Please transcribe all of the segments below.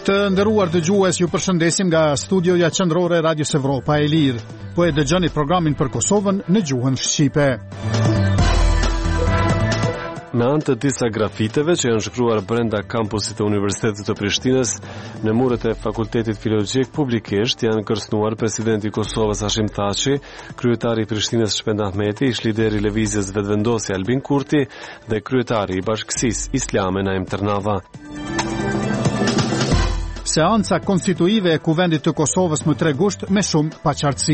Të nderuar dëgjues, ju përshëndesim nga studioja qendrore e Radios Evropa e Lirë. Po e dëgjoni programin për Kosovën në gjuhën shqipe. Me anë të disa grafiteve që janë shkruar brenda kampusit të Universitetit të Prishtinës, në muret e Fakultetit Filologjik publikisht janë kërcënuar presidenti i Kosovës Hashim Thaçi, kryetari i Prishtinës Shpend Ahmeti, ish lideri i lëvizjes vetëvendosje Albin Kurti dhe kryetari i Bashkësisë Islame Naim Ternava. Seanca konstituive e Kuvendit të Kosovës më 3 gusht me shumë paqartësi.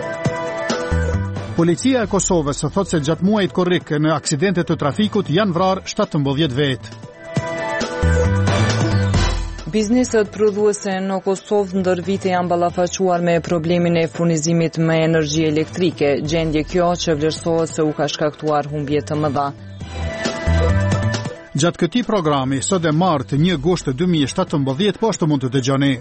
Policia e Kosovës thotë se gjatë muajit korrik në aksidente të trafikut janë vrarë 17 vetë. Bizneset prodhuese në Kosovë ndër vite janë ballafaquar me problemin e furnizimit me energji elektrike, gjendje kjo që vlerësohet se u ka shkaktuar humbje të mëdha. Gjatë këtij programi, sot e martë 1 gusht 2017, po ashtu mund të dëgjoni.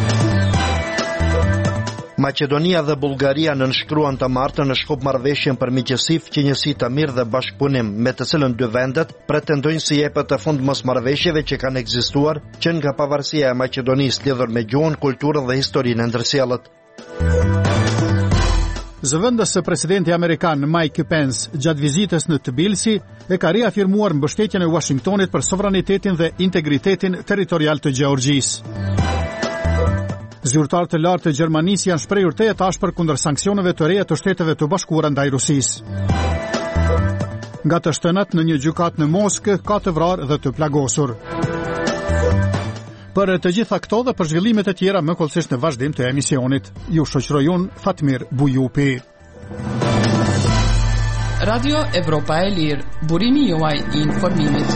Maqedonia dhe Bullgaria nënshkruan të martën në shkup marrëveshjen për miqësi, fqinjësi të mirë dhe bashkëpunim, me të cilën dy vendet pretendojnë si jepet të fund mosmarrëveshjeve që kanë ekzistuar që nga pavarësia e Maqedonisë lidhur me gjuhën, kulturën dhe historinë e ndërsjellët. Zëvendës së presidenti amerikan Mike Pence gjatë vizitës në Tbilisi e ka riafirmuar mbështetjen e Washingtonit për sovranitetin dhe integritetin territorial të Gjeorgjisë. Zyrtarë të lartë të Gjermanisë janë shprehur tejet ashpër kundër sanksioneve të reja të Shteteve të Bashkuara ndaj Rusisë. Nga të shtënat në një gjykatë në Moskë ka të vrarë dhe të plagosur. Për të gjitha këto dhe për zhvillimet e tjera më kollësisht në vazhdim të emisionit. Ju shoqëroj unë Fatmir Bujupi. Radio Evropa e Lirë, burimi juaj i informimit.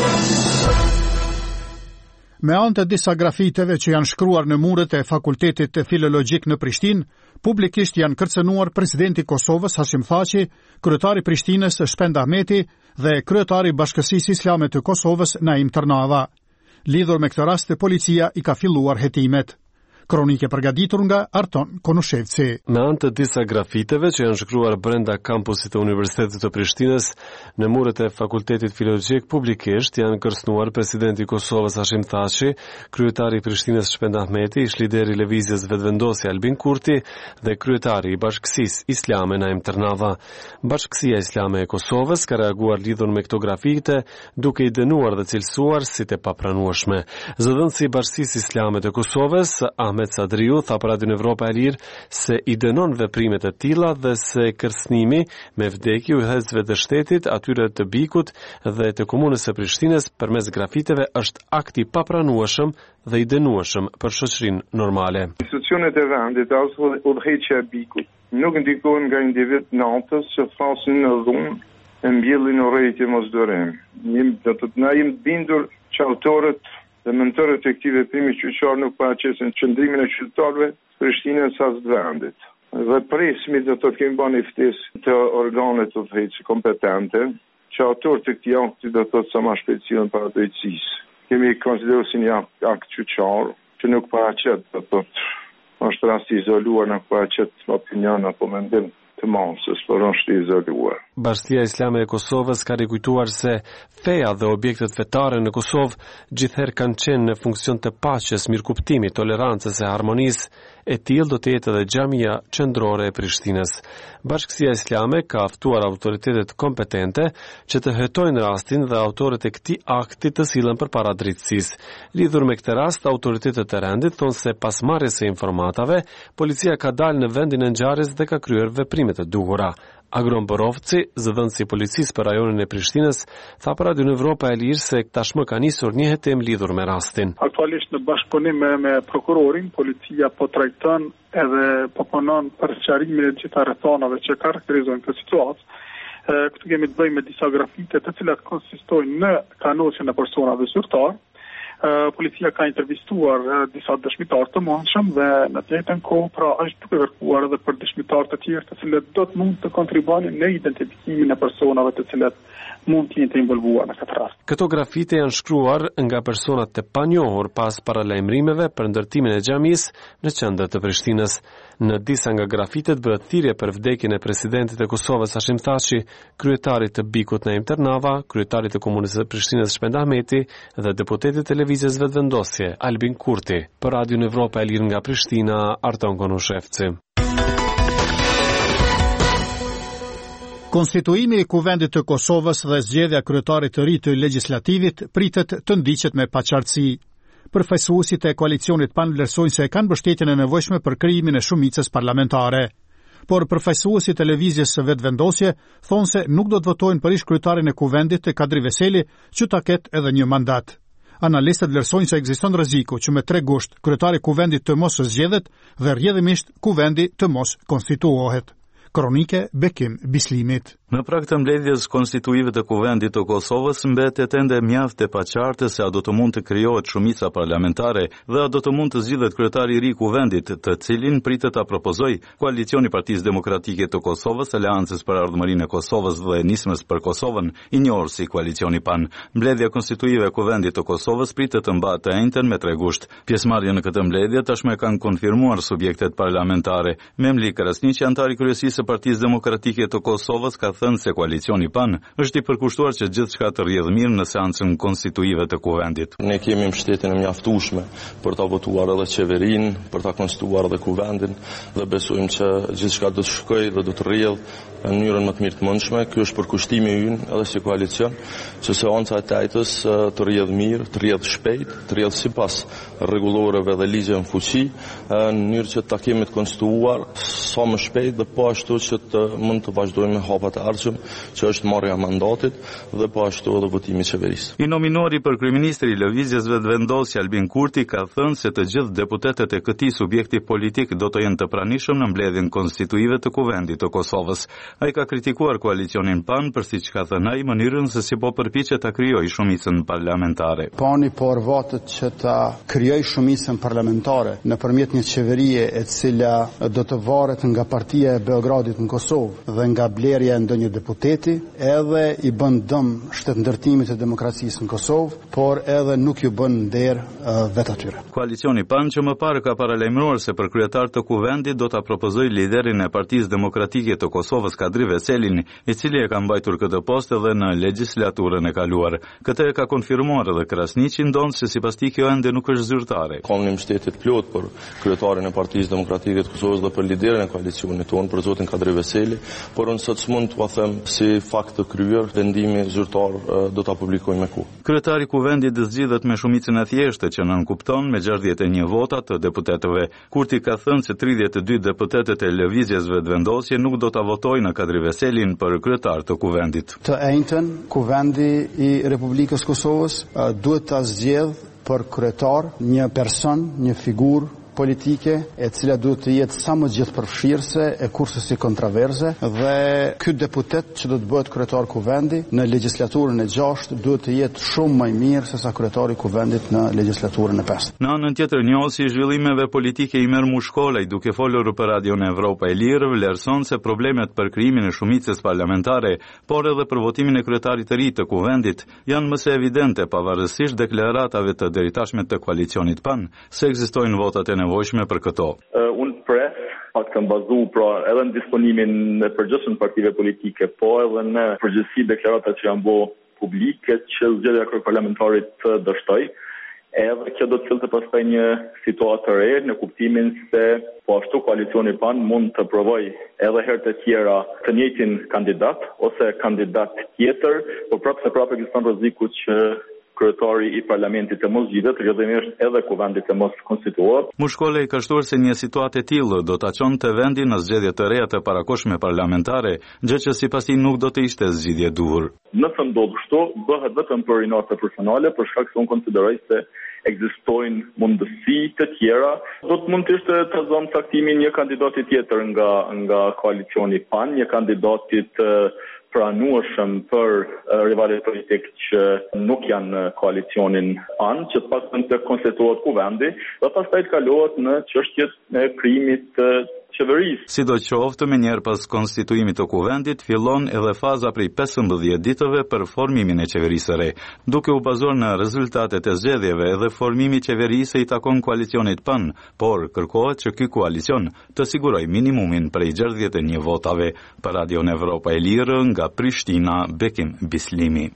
Me anë të disa grafiteve që janë shkruar në muret e Fakultetit Filologjik në Prishtinë, publikisht janë kërcënuar presidenti i Kosovës Hashim Thaçi, kryetari i Prishtinës Shpend Ahmeti dhe kryetari i Bashkësisë Islame të Kosovës Naim Ternava. Lidhur me këtë rast, policia i ka filluar hetimet. Kronike përgatitur nga Arton Konushevci. Me anë të disa grafiteve që janë shkruar brenda kampusit të Universitetit të Prishtinës, në muret e Fakultetit Filologjik publikisht janë kërcënuar presidenti i Kosovës Hashim Thaçi, kryetari i Prishtinës Shpend Ahmeti, ish lideri i lëvizjes vetëvendosje Albin Kurti dhe kryetari i Bashkësisë Islame Naim Ternava. Bashkësia Islame e Kosovës ka reaguar lidhur me këto grafite, duke i dënuar dhe cilësuar si të papranueshme. Zëdhënësi i Bashkësisë Islame të Kosovës Ahmet Sadriu tha për Radion Evropa e Lirë se i dënon veprimet e tilla dhe se kërcënimi me vdekje udhëheqësve të shtetit, atyre të Bikut dhe të komunës së Prishtinës përmes grafiteve është akt i papranueshëm dhe i dënueshëm për shoqërinë normale. Institucionet e vendit, as udhëheqja e Bikut, nuk ndikojnë nga individ natës që flasin në dhunë e mbjellin urrejtje mosdorim. Na jemi bindur që autorët dhe mentorët e këtij veprimi qytetar nuk paraqesin qëndrimin e qytetarëve të Prishtinës as të vendit. Dhe presmi do të kemi bën ftesë të organet të drejtësisë kompetente, që autorët e këtij akti do të sa më shpejt sillen para drejtësisë. Kemi konsideruar si një akt qytetar që nuk paraqet, do të thotë, është rast i izoluar, nuk paraqet opinion apo mendim të masës, por është i izoluar. Bashkia Islame e Kosovës ka rikujtuar se feja dhe objektet fetare në Kosovë gjithherë kanë qenë në funksion të paqes, mirëkuptimit, tolerancës e harmonisë. E tillë do të jetë edhe xhamia qendrore e Prishtinës. Bashkësia Islame ka ftuar autoritetet kompetente që të hetojnë rastin dhe autorët e këtij akti të sillen përpara drejtësisë. Lidhur me këtë rast, autoritetet e rendit thonë se pas marrjes së informatave, policia ka dalë në vendin e ngjarjes dhe ka kryer veprimet e duhura. Agron Borovci, zëdhënësi i policisë për rajonin e Prishtinës, tha për Radion Evropa e Lirë se tashmë ka nisur një hetim lidhur me rastin. Aktualisht në bashkëpunim me prokurorin, policia po trajton edhe po punon për sqarimin e gjitha rrethanave që karakterizojnë këtë situatë. Këtu kemi të bëjmë me disa grafite të cilat konsistojnë në kanosjen e personave zyrtar. Policia ka intervistuar disa dëshmitar të mundshëm dhe në të njëjtën kohë pra është duke kërkuar edhe për dëshmitar të tjerë të cilët do të mund të kontribuonin në identifikimin e personave të cilët mund të jenë të involvuar në këtë rast. Këto grafite janë shkruar nga personat të panjohur pas paralajmërimeve për ndërtimin e xhamisë në qendër të Prishtinës. Në disa nga grafitet bëhet thirrje për vdekjen e presidentit të Kosovës Hashim Thaçi, kryetarit të BIK-ut Naim Ternava, kryetarit të Komunës së Prishtinës Shpend Ahmeti dhe deputetit të Lëvizjes Vetëvendosje Albin Kurti. Për Radio Evropa e Lirë nga Prishtina, Arton Konushevci. Konstituimi i Kuvendit të Kosovës dhe zgjedhja kryetarit të ri të legjislativit pritet të ndiqet me paqartësi. Përfaqësuesit e koalicionit PAN vlerësojnë se kanë mbështetjen e nevojshme për krijimin e shumicës parlamentare. Por përfaqësuesit e Lëvizjes së Vetëvendosje thonë se nuk do të votojnë për ish-kryetarin e Kuvendit të Kadri Veseli, që ta ketë edhe një mandat. Analistët vlerësojnë se ekziston rreziku që me 3 gusht kryetari i Kuvendit të mos zgjedhet dhe rrjedhimisht Kuvendi të mos konstituohet. Kronike Bekim Bislimit. Në prag të mbledhjes konstituive të Kuvendit të Kosovës mbetet ende mjaft e paqartë se a do të mund të krijohet shumica parlamentare dhe a do të mund të zgjidhet kryetari i ri i Kuvendit, të cilin pritet ta propozojë koalicioni Partisë Demokratike të Kosovës, Aleancës për Ardhmërinë e Kosovës dhe Nismës për Kosovën, i njohur si koalicioni PAN. Mbledhja konstituive e Kuvendit të Kosovës pritet të mbahet të njëjtën me 3 gusht. Pjesëmarrjen në këtë mbledhje tashmë kanë konfirmuar subjektet parlamentare. Memli Krasniqi, antari kryesisë së Partisë Demokratike të Kosovës, ka thënë se koalicioni PAN është i përkushtuar që gjithçka të rrjedhë mirë në seancën konstituive të Kuvendit. Ne kemi mbështetjen e mjaftueshme për ta votuar edhe qeverinë, për ta konstituar edhe Kuvendin dhe besojmë që gjithçka do të shkojë dhe do të rrjedhë në mënyrën më të mirë të mundshme. Ky është përkushtimi ynë edhe si koalicion, që seanca e tajtës të rrjedhë mirë, të rrjedhë shpejt, të rrjedhë sipas rregulloreve dhe ligjeve në fuqi, në mënyrë që ta kemi të konstituar sa më shpejt dhe po ashtu që të mund të vazhdojmë me hapat e ardhshëm, që është marrja e mandatit dhe po ashtu edhe votimi i qeverisë. I nominuari për kryeministri i Lëvizjes Vetëvendosje Albin Kurti ka thënë se të gjithë deputetët e këtij subjekti politik do të jenë të pranishëm në mbledhjen konstituive të Kuvendit të Kosovës. Ai ka kritikuar koalicionin PAN për siç ka thënë ai mënyrën se si po përpiqet ta krijojë shumicën parlamentare. PAN-i po arvatet që ta krijojë shumicën parlamentare nëpërmjet një qeverie e cila do të varet nga partia e Beogradit në Kosovë dhe nga blerja e ndonjë deputeti, edhe i bën dëm shtetëndërtimit të demokracisë në Kosovë, por edhe nuk ju bën nder vetë atyre. Koalicioni PAN që më parë ka paralajmëruar se për kryetar të Kuvendit do ta propozojë liderin e Partisë Demokratike të Kosovës Kadri Veselin, i cili e ka mbajtur këtë postë edhe në legjislaturën e kaluar. Këtë e ka konfirmuar edhe Krasniqi, ndonë se sipas tij kjo ende nuk është zyrtare. Kam një mbështetje të plotë për kryetarin e Partisë Demokratike të Kosovës dhe për liderin e koalicionit tonë, për zotin Kadri Veseli, por unë sot s'mund t'ua them si fakt të kryer, vendimi zyrtar do ta publikojmë me kohë. Kryetari i Kuvendit zgjidhet me shumicën e thjeshtë që nënkupton me 61 vota të deputetëve. Kurti ka thënë se 32 deputetët e Lëvizjes Vetëvendosje nuk do ta votojnë në Kadri Veselin për kryetar të Kuvendit. Të njëjtën, Kuvendi i Republikës Kosovës duhet ta zgjedhë për kryetar një person, një figurë politike e cila duhet të jetë sa më gjithë përfshirëse e kurse si kontraverze dhe ky deputet që do të bëhet kryetar Kuvendi në legjislaturën e 6 duhet të jetë shumë më i mirë se sa kryetari i Kuvendit në legjislaturën e 5. Në anën tjetër, njohësi i zhvillimeve politike Imer Mushkolaj, duke folur për Radio Evropa e Lirë, vlerëson se problemet për krijimin e shumicës parlamentare, por edhe për votimin e kryetarit të ri të Kuvendit janë më së evidente pavarësisht deklaratave të deritashme të koalicionit PAN, se ekzistojnë votat e nevojshme për këto. Unë pres pak të bazu pra edhe në disponimin në përgjithshëm partive politike, po edhe në përgjithësi deklaratat që janë bërë publike që zgjedhja kryeparlamentarit të dështoj, edhe kjo do të cilëtë pastaj një situatë të re në kuptimin se po ashtu koalicioni PAN mund të provojë edhe herë të tjera të njëjtin kandidat ose kandidat tjetër, por prapë ekziston rreziku që kryetari i parlamentit të mos zgjidhet, rrjedhimisht edhe Kuvendit të mos konstituohet. Mushkolej ka shtuar se një situatë e tillë do ta çonte vendin në zgjedhje të reja të parakohshme parlamentare, gjë që sipas tij nuk do të ishte zgjidhje e duhur. Nëse ndodh kështu, bëhet vetëm për rinate personale, për shkak se unë konsideroj se ekzistojnë mundësi të tjera. Do të mund të ishte të zonë caktimi një kandidati tjetër nga koalicioni PAN, një kandidati të pranueshëm për rivalet politik që nuk janë në koalicionin PAN, që të paktën të konstituohet Kuvendi, dhe pastaj të kalohet në çështjet e krijimit të qeverisë. Sidoqoftë, me njerë pas konstituimit të kuvendit, fillon edhe faza prej 15 ditëve për formimin e qeverisë së re. Duke u bazuar në rezultatet e zgjedhjeve edhe formimi i qeverisë i takon koalicionit PAN, por kërkohet që ky koalicion të sigurojë minimumin prej 61 votave. Për Radion Evropa e Lirë nga Prishtina, Bekim Bislimi.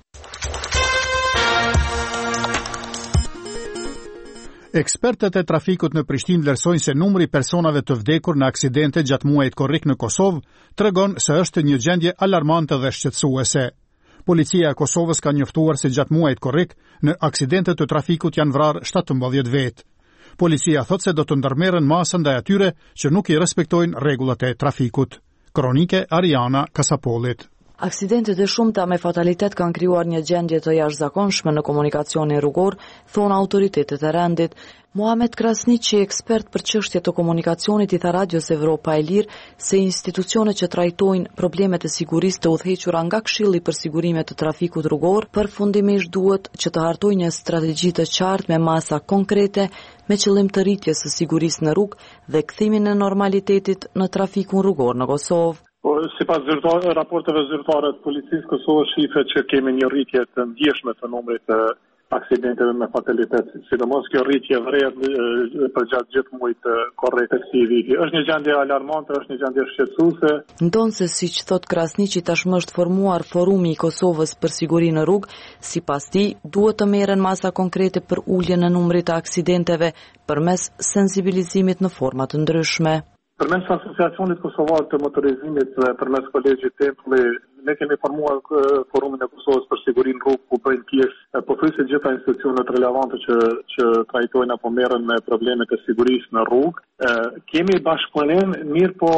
Ekspertët e trafikut në Prishtinë vlerësojnë se numri i personave të vdekur në aksidente gjatë muajit korrik në Kosovë tregon se është një gjendje alarmante dhe shqetësuese. Policia e Kosovës ka njoftuar se gjatë muajit korrik në aksidente të trafikut janë vrarë 17 vetë. Policia thot se do të ndërmerren masë ndaj atyre që nuk i respektojnë rregullat e trafikut. Kronike Ariana Kasapolit. Aksidentet e shumta me fatalitet kanë krijuar një gjendje të jashtëzakonshme në komunikacionin rrugor, thon autoritetet e rendit. Muhamet Krasniqi, ekspert për çështje të komunikacionit, i tha Radios Evropa e Lirë se institucionet që trajtojnë problemet e sigurisë të udhëhequra nga Këshilli për sigurimet të trafikut rrugor, përfundimisht duhet që të hartojnë një strategji të qartë me masa konkrete me qëllim të rritjes së sigurisë në rrugë dhe kthimin e normalitetit në trafikun rrugor në Kosovë. Sipas raporteve zyrtare të policisë Kosovës shifet që kemi një rritje të ndjeshme të numrit të aksidenteve me fatalitet. Sidomos kjo rritje vret përgjatë gjithë muajit korrik të këtij viti. Është një gjendje alarmante, është një gjendje shqetësuese. Ndonse siç thot Krasniqi, tashmë është formuar Forumi i Kosovës për siguri në rrugë, sipas tij duhet të merren masa konkrete për uljen e numrit të aksidenteve përmes sensibilizimit në forma të ndryshme. Përmes Asociacionit Kosovar të Motorizimit dhe përmes Kolegjit Tempulli, ne kemi formuar Forumin e Kosovës për sigurinë në rrugë, ku bëjnë pjesë pothuajse gjitha institucionet relevante që trajtojnë apo merren me problemet e sigurisë në rrugë. Kemi bashkëpunim, mirë po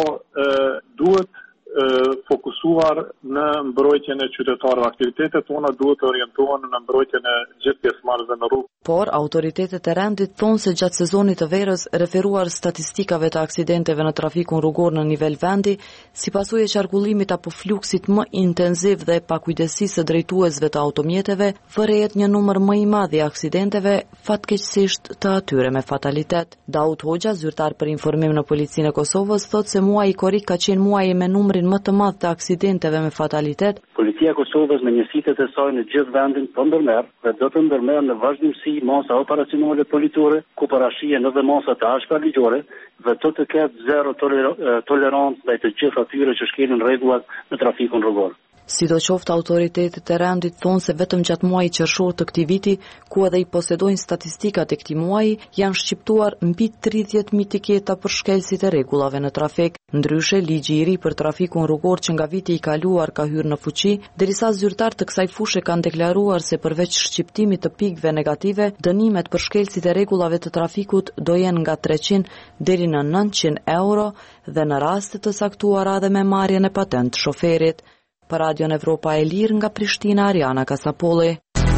duhet fokusuar në mbrojtjen e qytetarëve. Aktivitetet tona duhet të orientohen në mbrojtjen e gjithë pjesëmarrësve në rrugë. Por autoritetet e rendit thonë se gjatë sezonit të verës, referuar statistikave të aksidenteve në trafikun rrugor në nivel vendi, si pasojë e qarkullimit apo fluksit më intenziv dhe pakujdesisë së drejtuesve të automjeteve, vërehet një numër më i madh i aksidenteve, fatkeqësisht të atyre me fatalitet. Daud Hoxha, zyrtar për informim në Policinë e Kosovës, thotë se muaji korrik ka qenë muaji me numrin më të madh të aksidenteve me fatalitet. Policia e Kosovës me njësitet e saj në gjithë vendin po ndërmerr dhe do të ndërmerr në vazhdimsi masa operacionale politore, ku parashihen edhe masa të ashpra ligjore dhe do të ketë zero tolerancë ndaj të gjithë atyre që shkelin rregullat në trafikun rrugor. Sidoqoftë autoritetet e rendit thonë se vetëm gjatë muajit qershor të këtij viti, ku edhe i posedojnë statistikat e këtij muaji, janë shqiptuar mbi 30.000 tiketa për shkelësit e rregullave në trafik. Ndryshe, ligji i ri për trafikun rrugor që nga viti i kaluar ka hyrë në fuqi, derisa zyrtarët të kësaj fushë kanë deklaruar se përveç shqiptimit të pikëve negative, dënimet për shkelësit e rregullave të trafikut do jenë nga 300 deri në 900 euro dhe në raste të saktuara edhe me marrjen e patent shoferit. Për Radion Evropa e Lirë nga Prishtina, Ariana Kasapolli.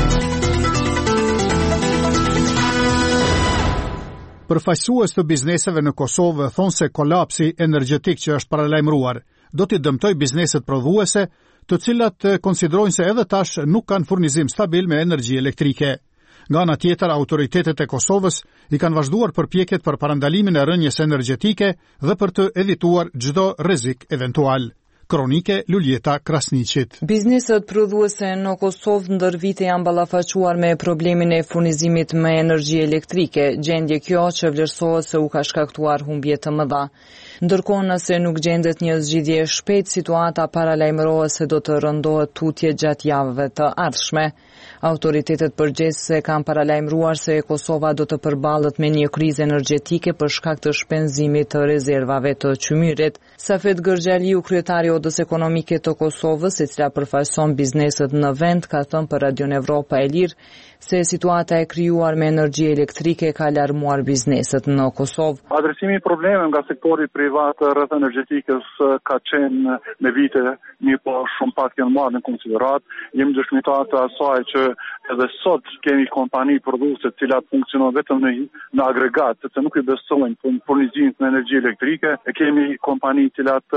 Përfaqësues të bizneseve në Kosovë thonë se kolapsi energjetik që është paralajmëruar do t'i dëmtojë bizneset prodhuese, të cilat konsiderojnë se edhe tash nuk kanë furnizim stabil me energji elektrike. Nga ana tjetër, autoritetet e Kosovës i kanë vazhduar përpjekjet për parandalimin e rënjes energjetike dhe për të evituar çdo rrezik eventual. Kronike Luljeta Krasniqit. Bizneset prodhuese në Kosovë ndër vite janë ballafaquar me problemin e furnizimit me energji elektrike, gjendje kjo që vlerësohet se u ka shkaktuar humbje të mëdha. Ndërkohë, nëse nuk gjendet një zgjidhje shpejt, situata paralajmërohet se do të rëndohet tutje gjatë javëve të ardhshme. Autoritetet përgjegjëse kanë paralajmëruar se Kosova do të përballet me një krizë energjetike për shkak të shpenzimit të rezervave të qymyrit. Safet Gërgjaliu, kryetari i Odës Ekonomike të Kosovës, e cila përfaqëson bizneset në vend, ka thënë për Radion Evropa e Lirë se situata e krijuar me energji elektrike ka alarmuar bizneset në Kosovë. Adresimi i problemeve nga sektori privat rreth energjetikës ka qenë me vite, mirë po shumë pak janë marrë në konsiderat. Jemi dëshmitar të asaj që edhe sot kemi kompani prodhuese të cilat funksionojnë vetëm në agregat, sepse nuk i besojnë furnizimin me energji elektrike. Kemi kompani të cilat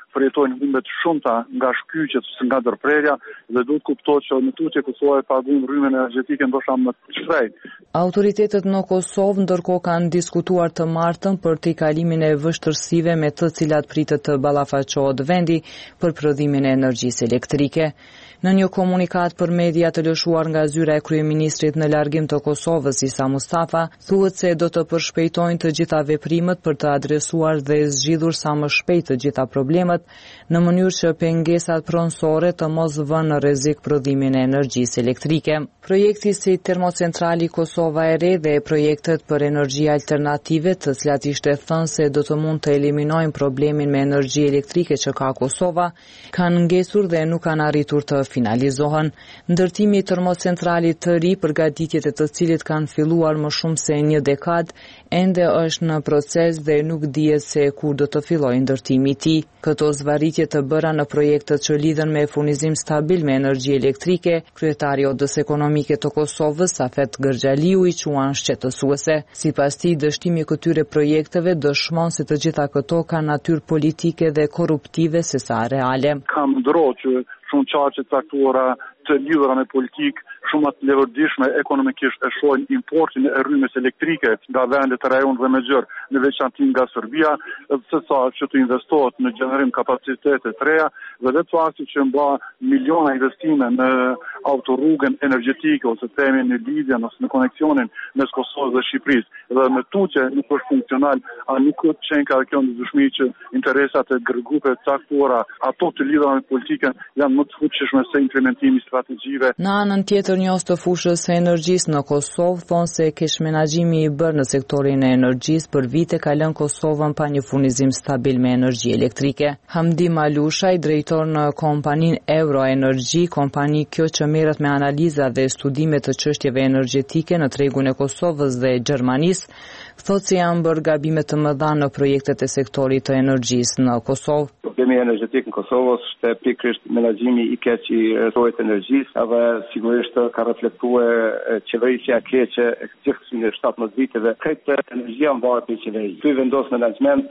përjetojnë humbe të shumta nga shkyqjet ose nga ndërprerja dhe duhet kuptohet që në tutje Kosova paguajnë rrymën energjetike ndoshta më të shpejtë. Autoritetet në Kosovë ndërkohë kanë diskutuar të martën për tejkalimin e vështirësive me të cilat pritet të ballafaqohet vendi për prodhimin e energjisë elektrike. Në një komunikat për media të lëshuar nga zyra e kryeministrit në largim të Kosovës Isa Mustafa, thuhet se do të përshpejtojnë të gjitha veprimet për të adresuar dhe zgjidhur sa më shpejt të gjitha problemet në mënyrë që pengesat pronësore të mos vënë në rrezik prodhimin e energjisë elektrike. Projekti si termocentrali Kosova e Re dhe projektet për energji alternative, të cilat ishte thënë se do të mund të eliminojnë problemin me energji elektrike që ka Kosova, kanë ngesur dhe nuk kanë arritur të finalizohen. Ndërtimi i termocentralit të ri, përgatitjet e të cilit kanë filluar më shumë se një dekadë, ende është në proces dhe nuk dihet se kur do të fillojë ndërtimi i tij. Këto zvarritje të bëra në projektet që lidhen me furnizim stabil me energji elektrike, kryetari i Odës Ekonomike të Kosovës, Safet Gërxhaliu, i quan shqetësuese. Sipas tij, dështimi i këtyre projekteve dëshmon se të gjitha këto kanë natyrë politike dhe korruptive sesa reale. Kam ndroqë shumë çarçe caktuara të lidhura me politikë, shumë të levërdishme ekonomikisht e shohin importin e rrymës elektrike nga vendet e rajonit dhe Mexhor, në veçantë nga Serbia, se sa që të investohet në gjenerim kapacitete të reja dhe vetë fakti që mba miliona investime në autorrugën energjetike ose themi në lidhjen ose në koneksionin mes Kosovës dhe Shqipërisë dhe me tutje nuk është funksional, a nuk qenë ka kjo ndryshmi që interesat e grupeve caktuara ato të lidhura me politikën janë më të fuqishme se implementimi i strategjive. Në anën tjetër, njohës të fushës së energjisë në Kosovë thonë se kesh menaxhimi i bërë në sektorin e energjisë për vite ka lënë Kosovën pa një furnizim stabil me energji elektrike. Hamdi Malusha, drejtor në kompaninë Euroenergy, kompani kjo që merret me analiza dhe studime të çështjeve energjetike në tregun e Kosovës dhe Gjermanisë, thotë se janë bërë gabime të mëdha në projektet e sektorit të energjisë në Kosovë. Problemi energjetik në Kosovë është pikërisht menaxhimi i keq i rrjetit energjisë, edhe sigurisht ka reflektuar qeverisja e keqe e gjithë 17 viteve. Këtë energjia mbahet në qeveri. Ky vendos menaxhment,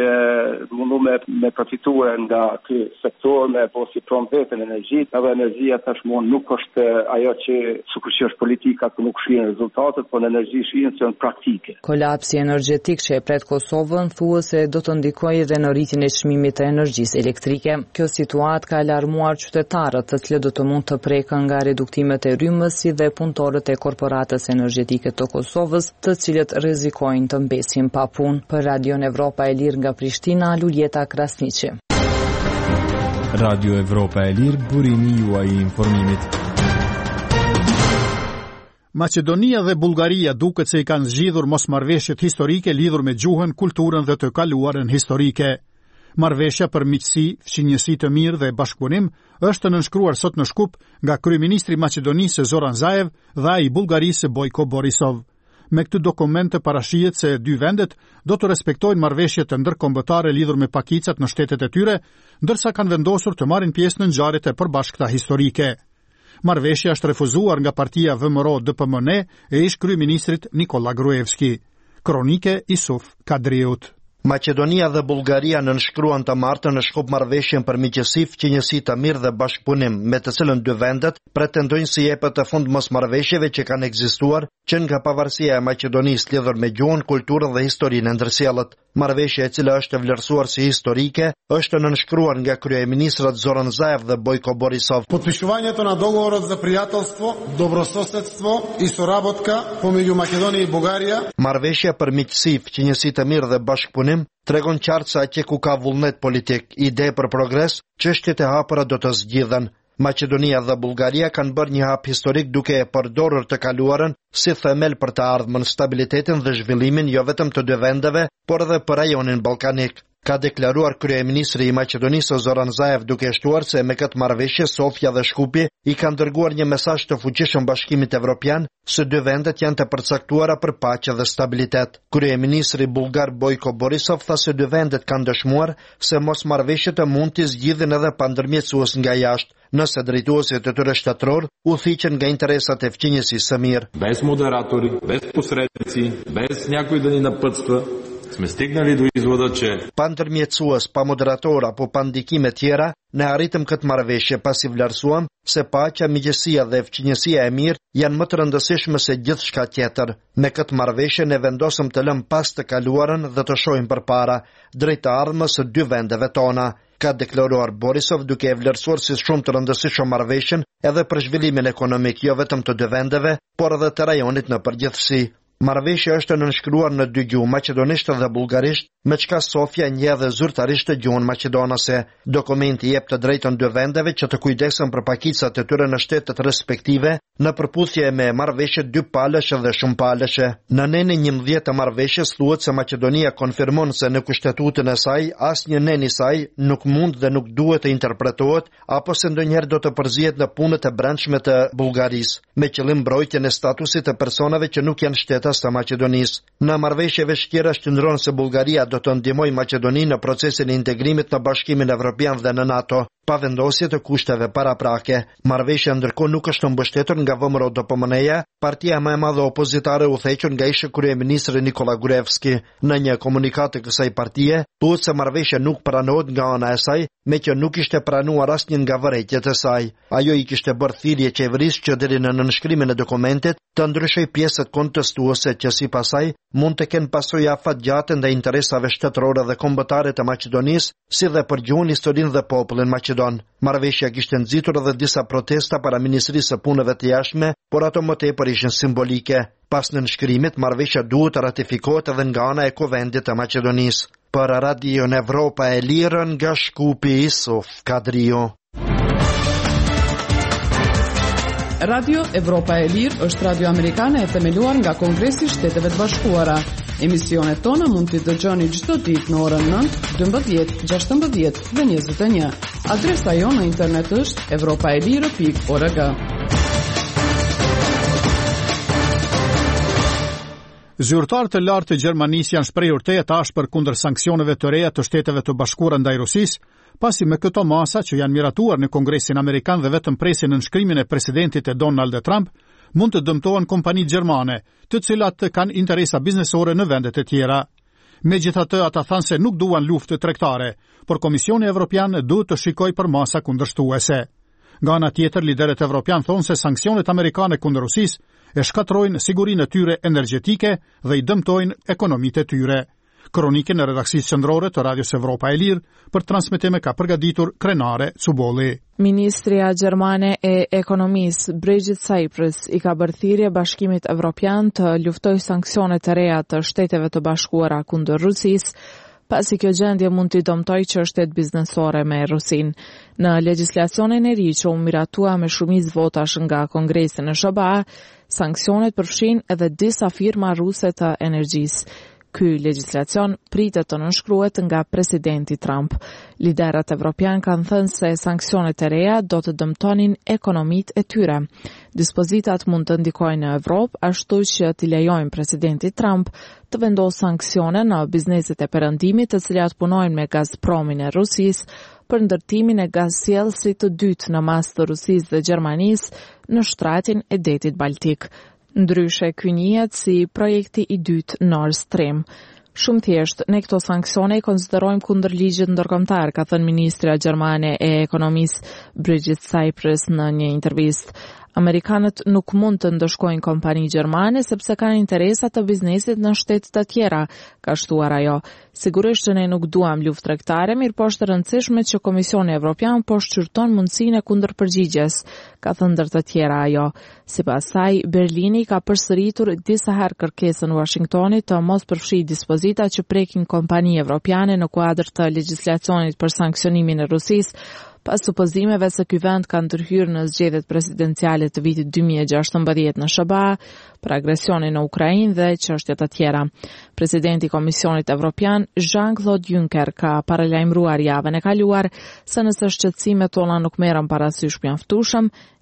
mundu me profituar nga ky sektor me posi pron vetën energjitë, edhe energjia tashmon nuk është ajo që sukurisht politika që nuk shihen rezultatet, por energji shihen që janë praktike. Kolapsi energjetik që e pret Kosovën thuhet se do të ndikojë edhe në rritjen e çmimit të energjisë elektrike. Kjo situatë ka alarmuar qytetarët, të cilët do të mund të prekën nga reduktimet e rrymës si dhe punëtorët e korporatës energjetike të Kosovës, të cilët rrezikojnë të mbesin pa punë. Për Radion Evropa e Lirë nga Prishtina, Luljeta Krasniqi. Radio Evropa e Lirë, burimi juaj i informimit. Maqedonia dhe Bullgaria duket se i kanë zgjidhur mosmarrveshjet historike lidhur me gjuhën, kulturën dhe të kaluarën historike. Marrveshja për miqësi, fqinjësi të mirë dhe bashkëpunim është nënshkruar sot në Shkup nga kryeministri i Maqedonisë Zoran Zaev dhe ai i Bullgarisë Bojko Borisov. Me këtë dokument parashihet se dy vendet do të respektojnë marrveshjet e ndërkombëtare lidhur me pakicat në shtetet e tyre, ndërsa kanë vendosur të marrin pjesë në ngjarjet e përbashkëta historike. Marrveshja është refuzuar nga partia VMRO-DPMN e ish kryeministrit Nikola Gruevski. Kronike Isuf Kadriut. Maqedonia dhe Bullgaria nënshkruan të martën në Shkup marrëveshjen për miqësi, fqinjësi të mirë dhe bashkëpunim, me të cilën dy vendet pretendojnë si jepet të fund mosmarrveshjeve që kanë ekzistuar që nga pavarësia e Maqedonisë lidhur me gjuhën, kulturën dhe historinë e ndërsjellët. Marrëveshja e cila është vlerësuar si historike është nënshkruar nga kryeministrat Zoran Zaev dhe Bojko Borisov. Подпишувањето на договорот за пријателство, добрососедство и соработка помеѓу Македонија и Бугарија. Marrëveshja për miqësi, fqinjësi të mirë dhe bashkëpunim tregon qartë se atje ku ka vullnet politik, ide për progres, çështjet e hapura do të zgjidhen. Maqedonia dhe Bullgaria kanë bërë një hap historik duke e përdorur të kaluarën si themel për të ardhmen, stabilitetin dhe zhvillimin jo vetëm të dy vendeve, por edhe për rajonin ballkanik. Ka deklaruar kryeministri i Maqedonisë Zoran Zaev duke shtuar se me këtë marrëveshje Sofia dhe Shkupi i kanë dërguar një mesazh të fuqishëm Bashkimit Evropian se dy vendet janë të përcaktuara për paqe dhe stabilitet. Kryeministri bullgar Bojko Borisov tha se dy vendet kanë dëshmuar se mosmarrveshjet e mund të zgjidhen edhe pa ndërmjetësues nga jashtë, nëse drejtuesit e tyre shtetëror udhëhiqen nga interesat e fqinjësisë së mirë. Без модератори, без посредници, без някой да ни напътства, Sme stignali do izvoda që pa ndërmjetësues, pa moderator apo pa ndikime tjera, ne arritëm këtë marrëveshje pasi vlerësuam se paqja, miqësia dhe fqinjësia e mirë janë më të rëndësishme se gjithçka tjetër. Me këtë marrëveshje ne vendosëm të lëmë pas të kaluarën dhe të shohim përpara drejt të ardhmës së dy vendeve tona, ka deklaruar Borisov duke e vlerësuar si shumë të rëndësishme marrëveshjen edhe për zhvillimin ekonomik jo vetëm të dy vendeve, por edhe të rajonit në përgjithësi. Marrëveshja është nënshkruar në dy gjuhë, maqedonisht dhe bullgarisht, me çka Sofia njeh dhe zyrtarisht gjuhën maqedonase. Dokumenti jep të drejtën dy vendeve që të kujdesen për pakicat e tyre në shtetet respektive, në përputhje me marrëveshje dy palëshe dhe shumë palëshe. Në neni 11 të marrëveshjes thuhet se Maqedonia konfirmon se në kushtetutën e saj asnjë nen i saj nuk mund dhe nuk duhet të interpretohet apo se ndonjëherë do të përzihet në punët e brendshme të Bullgarisë, me qëllim mbrojtjen e statusit të personave që nuk janë shtetas të Maqedonisë. Në marrëveshjeve shkira shqyrton se Bullgaria do të ndihmojë Maqedoninë në procesin e integrimit në Bashkimin Evropian dhe në NATO, pa vendosje të kushteve paraprake. Marrëveshja ndërkohë nuk është mbështetur nga VMRO DPMNE-ja, partia më e madhe opozitare udhëhequr nga ish kryeministri Nikola Gruevski. Në një komunikat të kësaj partie, thuhet se marrëveshja nuk pranohet nga ana e saj, me që nuk ishte pranuar asnjë nga vërejtjet e saj. Ajo i kishte bërë thirrje qeverisë që deri në nënshkrimin e dokumentit të ndryshojë pjesët kontestuese që sipas saj mund të kenë pasoja afatgjate ndaj interesave shtetërore dhe kombëtare të Maqedonisë, si dhe për gjuhën, historinë dhe popullin maqedon. Marrëveshja kishte nxitur edhe disa protesta para Ministrisë së Punëve të Jashtme, por ato më tepër ishin simbolike. Pas nënshkrimit, marrëveshja duhet të ratifikohet edhe nga ana e Kuvendit të Maqedonisë. Për Radio Evropa e Lirë nga Shkupi, Isuf Kadrio. Radio Evropa e Lirë është radio amerikane e themeluar nga Kongresi i Shteteve të Bashkuara. Emisionet tona mund t'i dëgjoni çdo ditë në orën 9, 12, 16 dhe 21. Adresa jonë në internet është europaelire.org. Zyrtarët të lartë të Gjermanisë janë shprehur të ashpër kundër sanksioneve të reja të Shteteve të Bashkuara ndaj Rusisë, pasi me këto masa që janë miratuar në Kongresin Amerikan dhe vetëm presin në nënshkrimin e presidentit e Donald Trump, mund të dëmtohen kompanitë gjermane, të cilat kanë interesa biznesore në vendet e tjera. Megjithatë, ata thanë se nuk duan luftë tregtare, por Komisioni Evropian duhet të shikojë për masa kundërshtuese. Nga ana tjetër, liderët evropian thonë se sanksionet amerikane kundër Rusisë e shkatrojnë sigurinë e tyre energjetike dhe i dëmtojnë ekonomitë e tyre. Kronikën e redaksisë qendrore të Radios Evropa e Lirë për transmetim ka përgatitur Krenare Cubolli. Ministria Gjermane e Ekonomisë Brigitte Cyprus i ka bërë thirrje Bashkimit Evropian të luftojë sanksionet e reja të Shteteve të Bashkuara kundër Rusisë, pasi kjo gjendje mund t'i dëmtojë çështjet biznesore me Rusinë. Në legjislacionin e ri që u miratua me shumicë votash nga Kongresi në SBA, sanksionet përfshin edhe disa firma ruse të energjisë. Ky legjislacion pritet të nënshkruhet nga presidenti Trump. Liderët evropian kanë thënë se sanksionet e reja do të dëmtonin ekonomitë e tyre. Dispozitat mund të ndikojnë në Evropë, ashtu që t'i lejojnë presidentit Trump të vendosë sanksione në bizneset e perëndimit të cilat punojnë me Gazpromin e Rusisë për ndërtimin e gazsjellësit të dytë në mas të Rusisë dhe Gjermanisë në shtratin e detit Baltik. Ndryshe ky njihet si projekti i dytë Nord Stream. Shumë thjesht, ne këto sanksione i konsiderojmë kundër ligjit ndërkombëtar, ka thënë ministra gjermane e ekonomisë Brigitte Cyprus në një intervistë. Amerikanët nuk mund të ndëshkojnë kompani gjermane sepse kanë interesa të biznesit në shtete të tjera, ka shtuar ajo. Sigurisht që ne nuk duam luftë tregtare, mirë po është e rëndësishme që Komisioni Evropian po shqyrton mundësinë e kundërpërgjigjes, ka thënë ndër të tjera ajo. Sipas saj, Berlini ka përsëritur disa herë kërkesën Washingtonit të mos përfshijë dispozita që prekin kompani evropiane në kuadër të legjislacionit për sanksionimin e Rusisë, pas supozimeve se ky vend ka ndërhyrë në zgjedhjet presidenciale të vitit 2016 në SBA për agresionin në Ukrainë dhe çështje të tjera. Presidenti i Komisionit Evropian, Jean-Claude Juncker, ka paralajmëruar javën e kaluar se nëse shqetësimet tona nuk merren parasysh mjaftueshëm,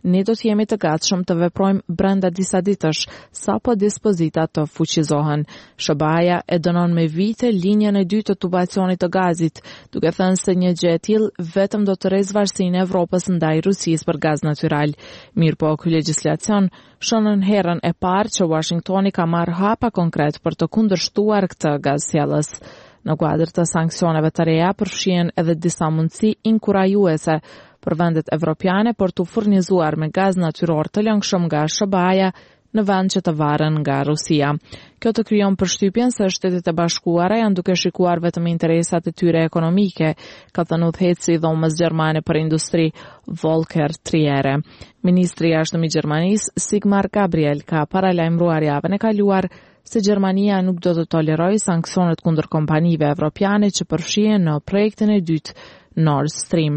ne do të jemi të gatshëm të veprojmë brenda disa ditësh, sapo dispozitat të fuqizohen. SBA e dënon me vite linjën e dytë të tubacionit të gazit, duke thënë se një gjë e tillë vetëm do të rrezë varësinë e Evropës ndaj Rusisë për gaz natyral. Mirëpo ky legjislacion shonën herën e parë që Washingtoni ka marrë hapa konkret për të kundërshtuar këtë gazsjellës. Në kuadër të sanksioneve të reja përfshihen edhe disa mundësi inkurajuese për vendet evropiane për të furnizuar me gaz natyror të lëngshëm nga SBA në vend që të varen nga Rusia. Kjo të krijon përshtypjen se Shtetet e Bashkuara janë duke shikuar vetëm interesat e tyre ekonomike, ka thënë udhëheqësi i dhomës gjermane për industri Volker Triere. Ministri i jashtëm i Gjermanisë Sigmar Gabriel ka paralajmëruar javën e kaluar se Gjermania nuk do të tolerojë sanksionet kundër kompanive evropiane që përfshihen në projektin e dytë Nord Stream.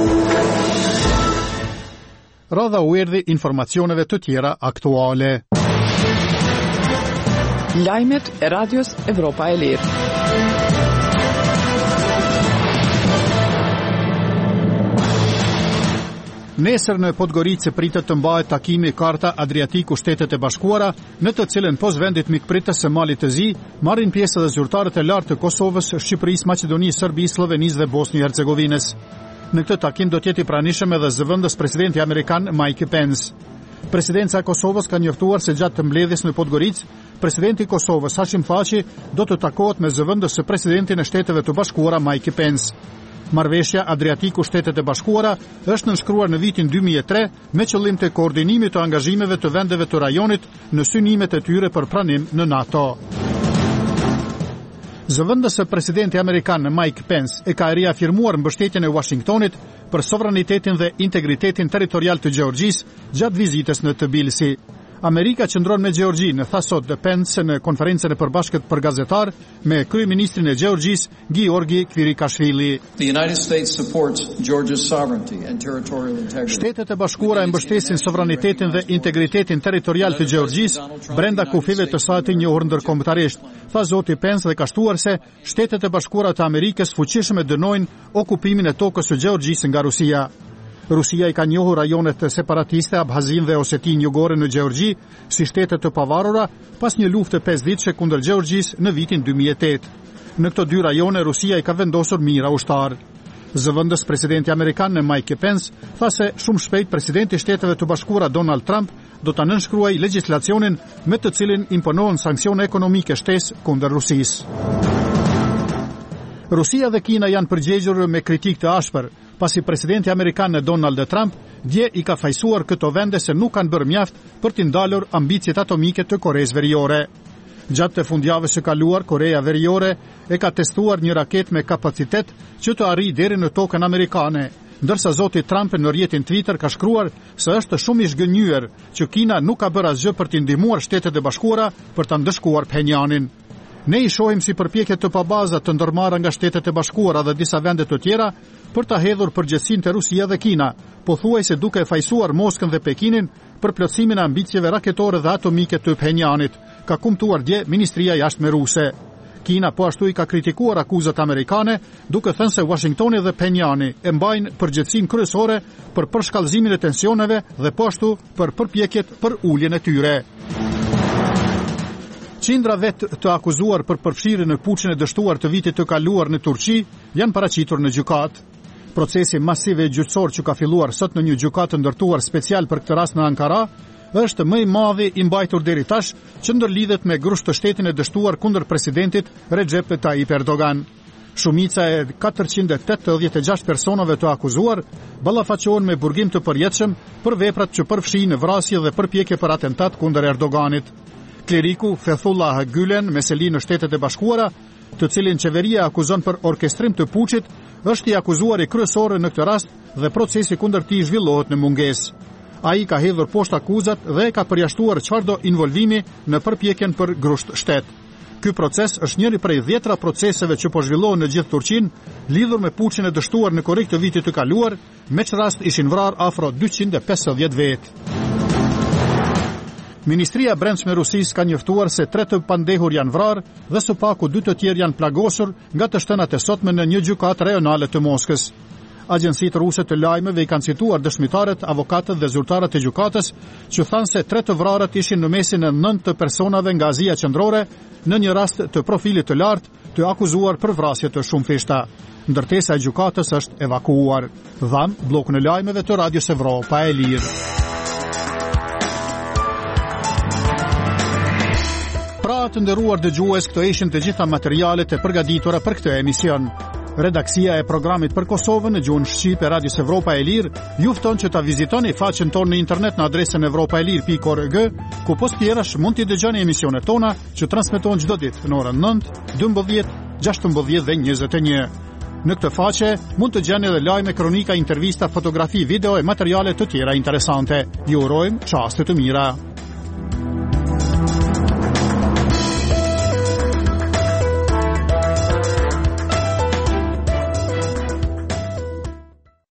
Radha u erdhi informacioneve të tjera aktuale. Lajmet e Radios Evropa e Lirë. Nesër në Podgoricë pritet të mbahet takimi Karta Adriatiku Shtetet e Bashkuara, në të cilën pos vendit mikpritës së Malit të Zi, marrin pjesë edhe zyrtarët e lartë të Kosovës, Shqipërisë, Maqedonisë, Serbisë, Slovenisë dhe Bosnjë-Hercegovinës. Në këtë takim do të jetë i pranishëm edhe zëvendës presidenti amerikan Mike Pence. Presidenca e Kosovës ka njoftuar se gjatë të mbledhjes në Podgoricë, presidenti i Kosovës Hashim Thaçi do të takohet me zëvendës së presidentin e Shteteve të Bashkuara Mike Pence. Marrëveshja Adriatiku Shtetet e Bashkuara është nënshkruar në vitin 2003 me qëllim të koordinimit të angazhimeve të vendeve të rajonit në synimet e tyre për pranim në NATO. Zëvendës së presidenti amerikan Mike Pence e ka riafirmuar mbështetjen e Washingtonit për sovranitetin dhe integritetin territorial të Gjeorgjisë gjatë vizitës në Tbilisi. Amerika qëndron me Gjeorgjinë, tha sot Pence në konferencën e përbashkët për gazetar me kryeministrin e Gjeorgjisë Giorgi Kvirikashvili. Shtetet e Bashkuara e mbështesin sovranitetin dhe integritetin territorial të Gjeorgjisë brenda kufive të saj të njohur ndërkombëtarisht, tha zoti Pence dhe ka shtuar se Shtetet e Bashkuara të Amerikës fuqishme dënojnë okupimin e tokës së Gjeorgjisë nga Rusia. Rusia i ka njohur rajonet separatiste Abhazin dhe Osetin Jugore në Gjeorgji si shtete të pavarura pas një lufte 5 ditëshe kundër Gjeorgjisë në vitin 2008. Në këto dy rajone Rusia i ka vendosur mira ushtar. Zëvendës presidenti amerikan Mike Pence tha se shumë shpejt presidenti i Shteteve të Bashkuara Donald Trump do ta nënshkruajë legjislacionin me të cilin imponohen sanksione ekonomike shtesë kundër Rusisë. Rusia dhe Kina janë përgjegjur me kritikë të ashpër, pasi presidenti amerikan Donald Trump dje i ka fajsuar këto vende se nuk kanë bërë mjaft për t'i ndalur ambicjet atomike të Koreas Veriore. Gjatë të fundjavës së kaluar, Korea Veriore e ka testuar një raket me kapacitet që të arrijë deri në tokën amerikane, ndërsa zoti Trump në rrjetin Twitter ka shkruar se është shumë i zgënjur që Kina nuk ka bërë asgjë për t'i ndihmuar Shtetet e Bashkuara për ta ndëshkuar Pjongjanin. Ne i shohim si përpjekje të pabazat të ndërmarra nga Shtetet e Bashkuara dhe disa vende të tjera për ta hedhur përgjegjësinë te Rusia dhe Kina, pothuajse duke fajsuar Moskën dhe Pekinin për plotësimin e ambicieve raketore dhe atomike të Pjongjanit, ka kumtuar dje Ministria e Jashtme ruse. Kina po ashtu i ka kritikuar akuzat amerikane, duke thënë se Washingtoni dhe Pjongjani e mbajnë përgjegjësinë kryesore për përshkallëzimin e tensioneve dhe po ashtu për përpjekjet për uljen e tyre. Qindra vetë të akuzuar për përfshirje në puçin e dështuar të vitit të kaluar në Turqi janë paraqitur në gjykatë. Procesi masiv i gjyqësor që ka filluar sot në një gjykatë ndërtuar special për këtë rast në Ankara është më i madhi i mbajtur deri tash që ndërlidhet me grusht të shtetin e dështuar kundër presidentit Recep Tayyip Erdogan. Shumica e 486 personave të akuzuar ballafaqohen me burgim të përjetshëm për veprat që përfshin vrasje dhe përpjekje për atentat kundër Erdoganit. Kleriku Fethullah Gülen, meseli në Shtetet e Bashkuara, të cilin qeveria akuzon për orkestrim të puçit, është i akuzuar i kryesor në këtë rast dhe procesi kundër tij zhvillohet në mungesë. Ai ka hedhur poshtë akuzat dhe ka përjashtuar çfarëdo involvimi në përpjekjen për grusht shtet. Ky proces është njëri prej 10 proceseve që po zhvillohen në gjithë Turqinë, lidhur me puçin e dështuar në korrik të vitit të kaluar, me që rast ishin vrarë afro 250 vetë. Ministria e Brendshme e Rusisë ka njoftuar se 3 të pandehur janë vrarë dhe së paku 2 të tjerë janë plagosur nga të shtënat e sotme në një gjykatë rajonale të Moskës. Agjencitë ruse të lajmeve i kanë cituar dëshmitarët, avokatët dhe zyrtarët e gjykatës që thanë se 3 të vrarët ishin në mesin e 9 të personave nga Azia Qendrore në një rast të profilit të lartë të akuzuar për vrasje të shumëfishta. Ndërtesa e gjykatës është evakuuar. Dham bllokun e lajmeve të Radios Evropa e Lirë. Pra të nderuar dëgjues, këto ishin të gjitha materialet e përgatitura për këtë emision. Redaksia e programit për Kosovën në gjuhën shqipe Radios Evropa e Lirë ju fton që ta vizitoni faqen tonë në internet në adresën evropaelir.org, ku pospjerash mund t'i dëgjoni emisionet tona që transmetohen çdo ditë në orën 9, 12, 16 dhe 21. Në këtë faqe mund të gjeni edhe lajme, kronika, intervista, fotografi, video e materiale të tjera interesante. Ju urojmë çaste të mira.